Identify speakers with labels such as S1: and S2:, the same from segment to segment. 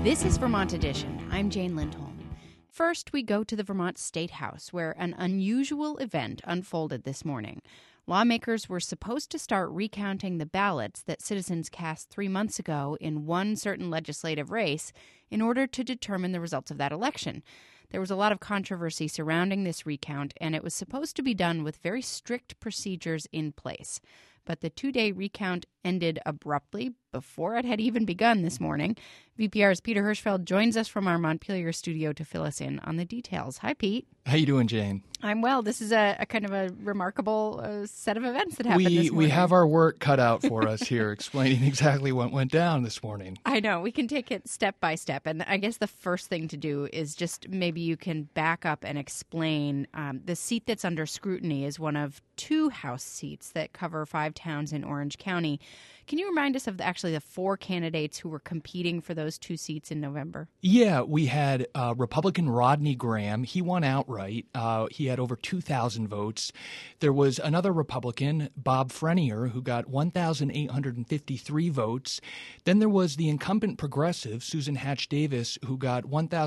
S1: This is Vermont Edition. I'm Jane Lindholm. First, we go to the Vermont State House, where an unusual event unfolded this morning. Lawmakers were supposed to start recounting the ballots that citizens cast 3 months ago in one certain legislative race in order to determine the results of that election. There was a lot of controversy surrounding this recount, and it was supposed to be done with very strict procedures in place. But the two-day recount ended abruptly before it had even begun this morning. VPR's Peter Hirschfeld joins us from our Montpelier studio to fill us in on the details. Hi, Pete.
S2: How you doing, Jane?
S1: I'm well. This is a kind of a remarkable set of events that happened this morning.
S2: We have our work cut out for us here explaining exactly what went down this morning.
S1: I know. We can take it step by step. And I guess the first thing to do is just maybe you can back up and explain. The seat that's under scrutiny is one of two House seats that cover 5 towns in Orange County. Can you remind us of the 4 candidates who were competing for those 2 seats in November?
S2: Yeah, we had Republican Rodney Graham. He won outright. He had over 2,000 votes. There was another Republican, Bob Frenier, who got 1,853 votes. Then there was the incumbent progressive, Susan Hatch Davis, who got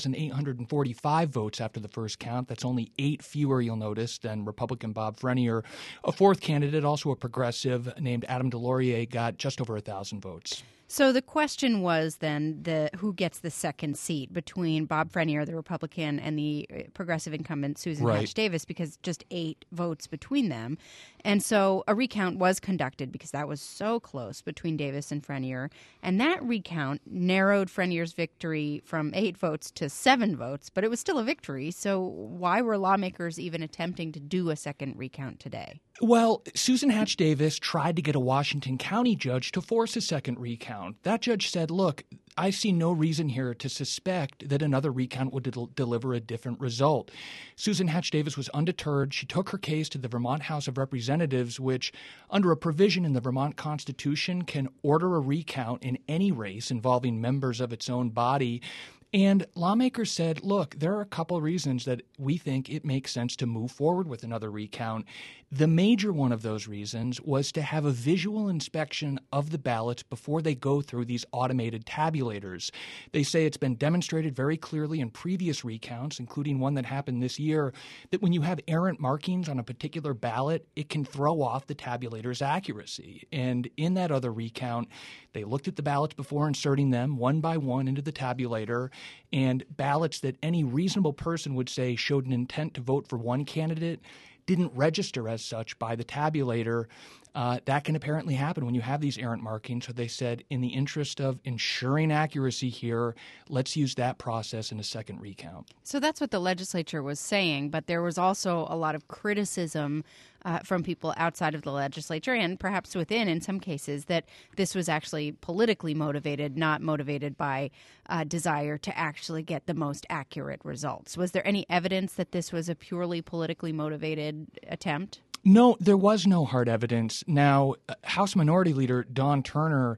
S2: 1,845 votes after the first count. That's only 8 fewer, you'll notice, than Republican Bob Frenier. A fourth candidate, also a progressive, named Adam DesLauriers, got just over 1,000 votes.
S1: So the question was then who gets the second seat between Bob Frenier, the Republican, and the progressive incumbent Susan Hatch Davis, because just 8 votes between them. And so a recount was conducted because that was so close between Davis and Frenier. And that recount narrowed Frenier's victory from 8 votes to 7 votes, but it was still a victory. So why were lawmakers even attempting to do a second recount today?
S2: Well, Susan Hatch Davis tried to get a Washington County judge to force a second recount. That judge said, look, I see no reason here to suspect that another recount would deliver a different result. Susan Hatch Davis was undeterred. She took her case to the Vermont House of Representatives, which, under a provision in the Vermont Constitution, can order a recount in any race involving members of its own body. And lawmakers said, look, there are a couple of reasons that we think it makes sense to move forward with another recount. The major one of those reasons was to have a visual inspection of the ballots before they go through these automated tabulators. They say it's been demonstrated very clearly in previous recounts, including one that happened this year, that when you have errant markings on a particular ballot, it can throw off the tabulator's accuracy. And in that other recount, they looked at the ballots before inserting them one by one into the tabulator, and ballots that any reasonable person would say showed an intent to vote for one candidate didn't register as such by the tabulator. That can apparently happen when you have these errant markings. So they said, in the interest of ensuring accuracy here, let's use that process in a second recount.
S1: So that's what the legislature was saying, but there was also a lot of criticism from people outside of the legislature and perhaps within, in some cases, that this was actually politically motivated, not motivated by desire to actually get the most accurate results. Was there any evidence that this was a purely politically motivated attempt?
S2: No, there was no hard evidence. Now, House Minority Leader Dawn Turner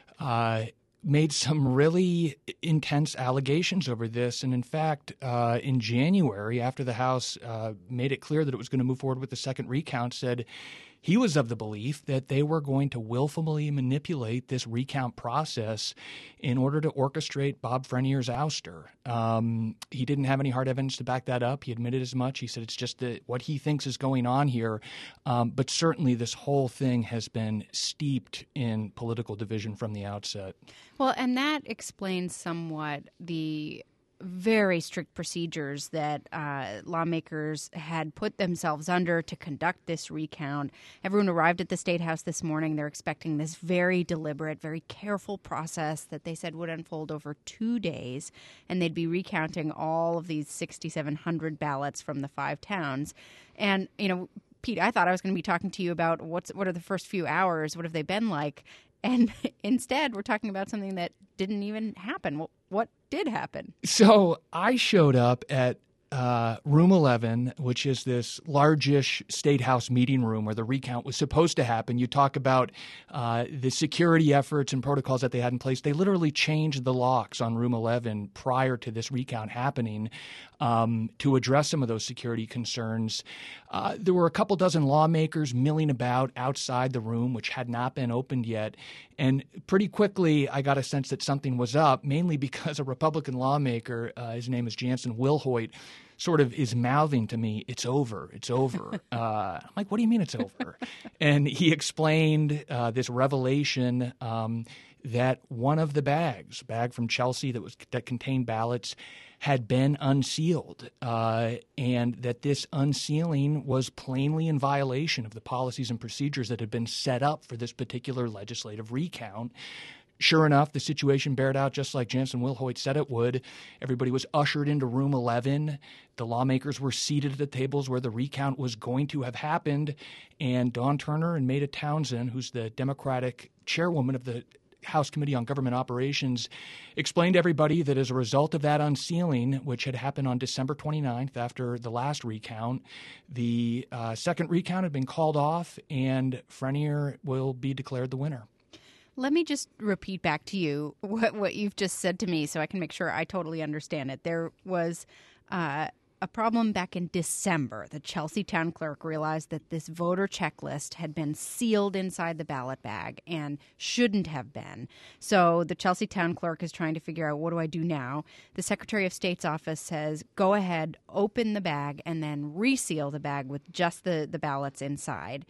S2: made some really intense allegations over this. And in fact, in January, after the House made it clear that it was going to move forward with the second recount, said he was of the belief that they were going to willfully manipulate this recount process in order to orchestrate Bob Frenier's ouster. He didn't have any hard evidence to back that up. He admitted as much. He said it's just what he thinks is going on here. But certainly this whole thing has been steeped in political division from the outset.
S1: Well, and that explains somewhat the very strict procedures that lawmakers had put themselves under to conduct this recount. Everyone arrived at the State House this morning. They're expecting this very deliberate, very careful process that they said would unfold over 2 days, and they'd be recounting all of these 6,700 ballots from the 5 towns. And, you know, Pete, I thought I was going to be talking to you about what are the first few hours, what have they been like? And instead, we're talking about something that didn't even happen. What did happen?
S2: So I showed up at Room 11, which is this largish state house meeting room where the recount was supposed to happen. You talk about the security efforts and protocols that they had in place. They literally changed the locks on Room 11 prior to this recount happening to address some of those security concerns. There were a couple dozen lawmakers milling about outside the room, which had not been opened yet. And pretty quickly, I got a sense that something was up, mainly because a Republican lawmaker, his name is Jansen Wilhoit, sort of is mouthing to me, "It's over, it's over." I'm like, "What do you mean it's over?" And he explained this revelation that one of the bag from Chelsea that contained ballots had been unsealed, and that this unsealing was plainly in violation of the policies and procedures that had been set up for this particular legislative recount. Sure enough, the situation bared out just like Jansen Wilhoit said it would. Everybody was ushered into Room 11. The lawmakers were seated at the tables where the recount was going to have happened, and Dawn Turner and Maida Townsend, who's the Democratic chairwoman of the House Committee on Government Operations, explained to everybody that as a result of that unsealing, which had happened on December 29th after the last recount, the second recount had been called off and Frenier will be declared the winner.
S1: Let me just repeat back to you what you've just said to me so I can make sure I totally understand it. There was a problem back in December. The Chelsea town clerk realized that this voter checklist had been sealed inside the ballot bag and shouldn't have been. So the Chelsea town clerk is trying to figure out, what do I do now? The Secretary of State's office says, go ahead, open the bag, and then reseal the bag with just the ballots inside.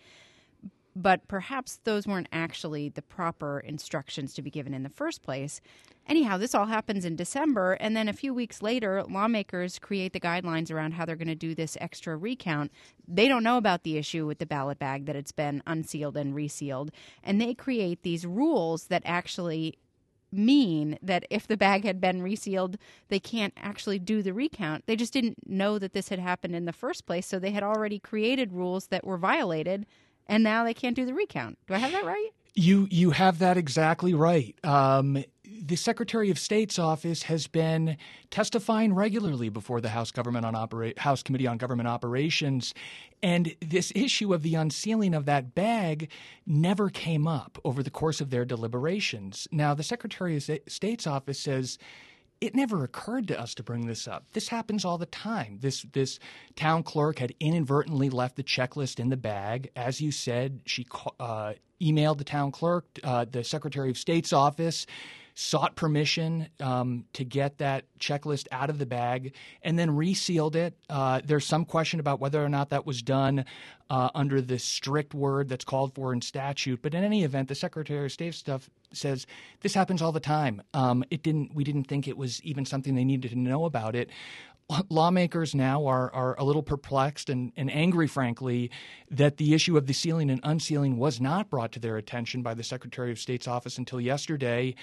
S1: But perhaps those weren't actually the proper instructions to be given in the first place. Anyhow, this all happens in December, and then a few weeks later, lawmakers create the guidelines around how they're going to do this extra recount. They don't know about the issue with the ballot bag, that it's been unsealed and resealed, and they create these rules that actually mean that if the bag had been resealed, they can't actually do the recount. They just didn't know that this had happened in the first place, so they had already created rules that were violated, and now they can't do the recount. Do I have that right?
S2: You have that exactly right. The Secretary of State's office has been testifying regularly before the House Committee on Government Operations, and this issue of the unsealing of that bag never came up over the course of their deliberations. Now, the Secretary of State's office says, it never occurred to us to bring this up. This happens all the time. This town clerk had inadvertently left the checklist in the bag. As you said, she emailed the town clerk, the Secretary of State's office, sought permission to get that checklist out of the bag, and then resealed it. There's some question about whether or not that was done under the strict word that's called for in statute. But in any event, the Secretary of State stuff says this happens all the time. We didn't think it was even something they needed to know about it. Lawmakers now are a little perplexed and angry, frankly, that the issue of the sealing and unsealing was not brought to their attention by the Secretary of State's office until yesterday.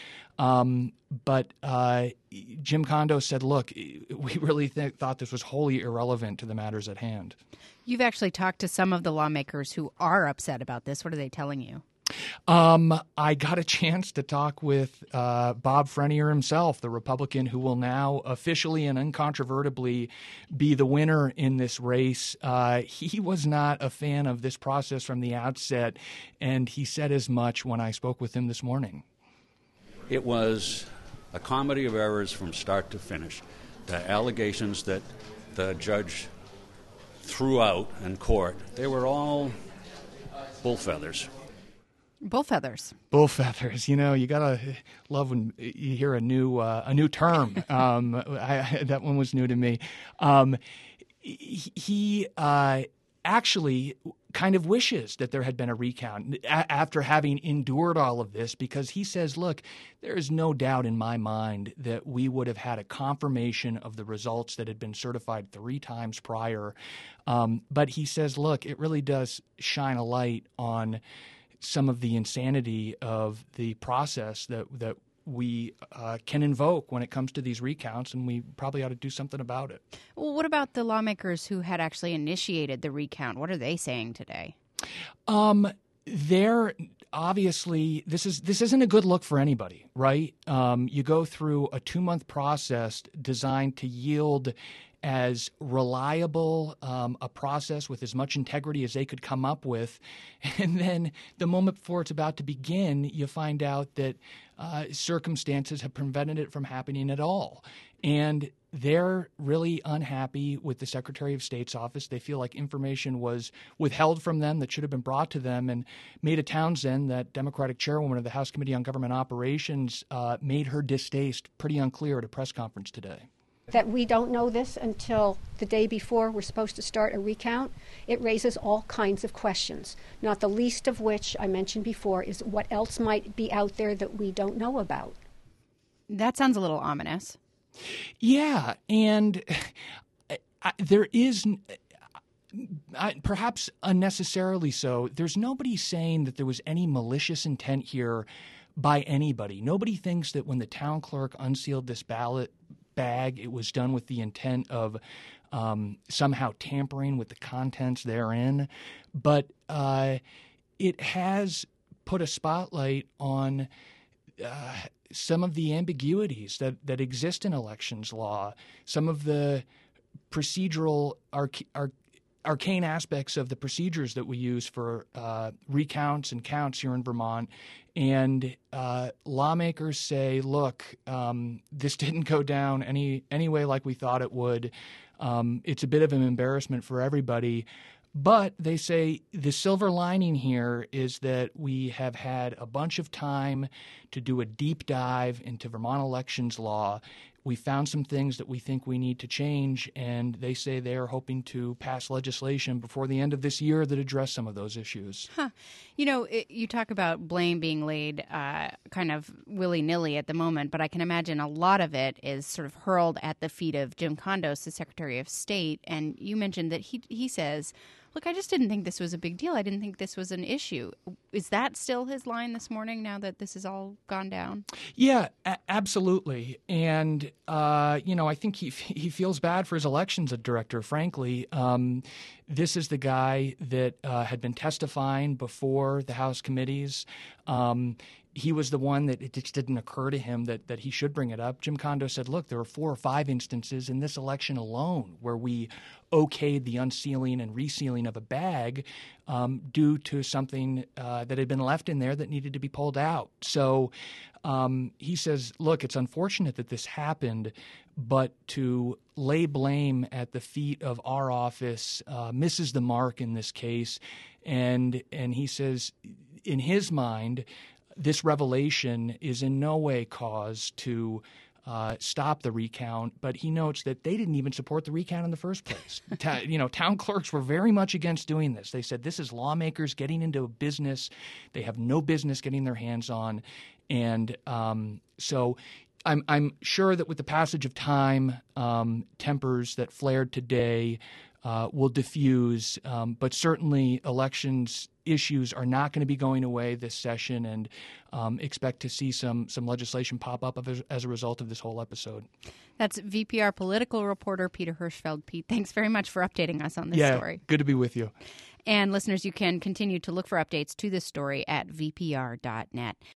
S2: But Jim Kondo said, look, we really thought this was wholly irrelevant to the matters at hand.
S1: You've actually talked to some of the lawmakers who are upset about this. What are they telling you?
S2: I got a chance to talk with Bob Frenier himself, the Republican who will now officially and uncontrovertibly be the winner in this race. He was not a fan of this process from the outset, and he said as much when I spoke with him this morning.
S3: It was a comedy of errors from start to finish. The allegations that the judge threw out in court, they were all bull feathers.
S1: Bull feathers.
S2: Bull feathers. You know, you gotta love when you hear a new term. That one was new to me. He actually kind of wishes that there had been a recount after having endured all of this, because he says, look, there is no doubt in my mind that we would have had a confirmation of the results that had been certified 3 times prior. But he says, look, it really does shine a light on some of the insanity of the process that we can invoke when it comes to these recounts, and we probably ought to do something about it.
S1: Well, what about the lawmakers who had actually initiated the recount? What are they saying today?
S2: They're obviously this isn't a good look for anybody, right? You go through a 2-month process designed to yield as reliable a process with as much integrity as they could come up with. And then the moment before it's about to begin, you find out that circumstances have prevented it from happening at all. And they're really unhappy with the Secretary of State's office. They feel like information was withheld from them that should have been brought to them. And Maida Townsend, that Democratic chairwoman of the House Committee on Government Operations, made her distaste pretty unclear at a press conference today.
S4: That we don't know this until the day before we're supposed to start a recount, it raises all kinds of questions, not the least of which I mentioned before is what else might be out there that we don't know about.
S1: That sounds a little ominous.
S2: Yeah, and there is, perhaps unnecessarily so, there's nobody saying that there was any malicious intent here by anybody. Nobody thinks that when the town clerk unsealed this ballot bag, it was done with the intent of somehow tampering with the contents therein. But it has put a spotlight on some of the ambiguities that exist in elections law, some of the procedural arcane aspects of the procedures that we use for recounts and counts here in Vermont. And lawmakers say, look, this didn't go down any way like we thought it would. It's a bit of an embarrassment for everybody. But they say the silver lining here is that we have had a bunch of time to do a deep dive into Vermont elections law. We found some things that we think we need to change, and they say they are hoping to pass legislation before the end of this year that address some of those issues.
S1: You know, you talk about blame being laid kind of willy-nilly at the moment, but I can imagine a lot of it is sort of hurled at the feet of Jim Kondos, the Secretary of State. And you mentioned that he says, look, I just didn't think this was a big deal. I didn't think this was an issue. Is that still his line this morning now that this has all gone down?
S2: Yeah, absolutely. And, I think he feels bad for his elections director, frankly. This is the guy that had been testifying before the House committees. He was the one that it just didn't occur to him that he should bring it up. Jim Kondos said, look, there are 4 or 5 instances in this election alone where we okayed the unsealing and resealing of a bag due to something that had been left in there that needed to be pulled out. So he says, look, it's unfortunate that this happened, but to lay blame at the feet of our office misses the mark in this case. And he says, in his mind, this revelation is in no way cause to stop the recount, but he notes that they didn't even support the recount in the first place. Town clerks were very much against doing this. They said this is lawmakers getting into a business they have no business getting their hands on. And so I'm sure that with the passage of time, tempers that flared today will diffuse, but certainly elections issues are not going to be going away this session, and expect to see some legislation pop up as a result of this whole episode.
S1: That's VPR political reporter Peter Hirschfeld. Pete, thanks very much for updating us on this story.
S2: Yeah, good to be with you.
S1: And listeners, you can continue to look for updates to this story at vpr.net.